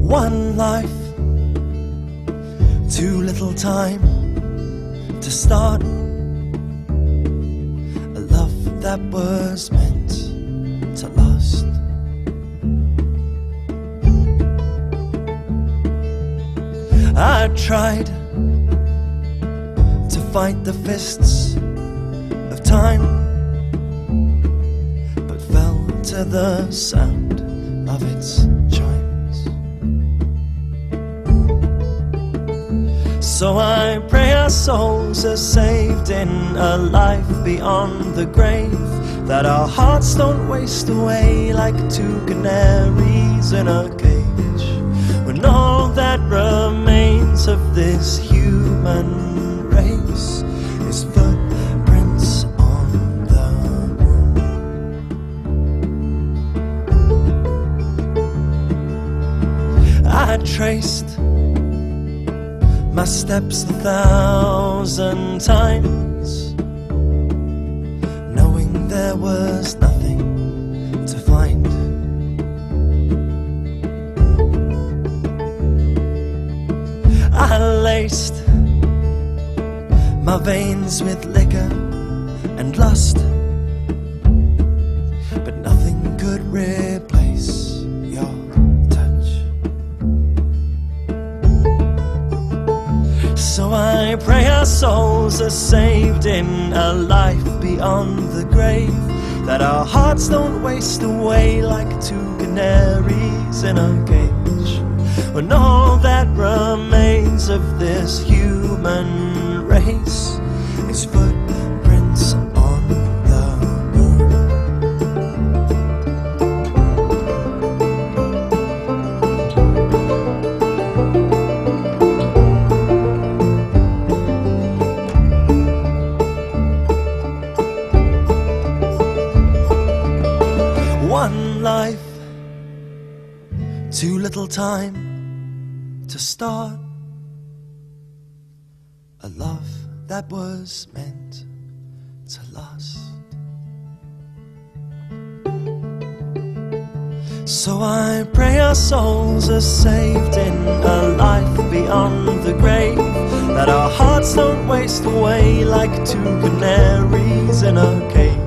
One life, too little time to start a love that was meant to last. I tried to fight the fists of time, but fell to the sound of its chimes. So I pray our souls are saved in a life beyond the grave, that our hearts don't waste away like two canaries in a cage, when all that remains of this human race is footprints on the moon. I traced my steps 1,000 times, knowing there was nothing to find. I laced my veins with liquor and lust, but nothing could replace your touch. So I pray our souls are saved in a life beyond the grave, that our hearts don't waste away like two canaries in a cage, when all that remains of this human race is footprints on the moon. One life, too little time to start a love that was meant to last. So I pray our souls are saved in a life beyond the grave, that our hearts don't waste away like two canaries in a cage,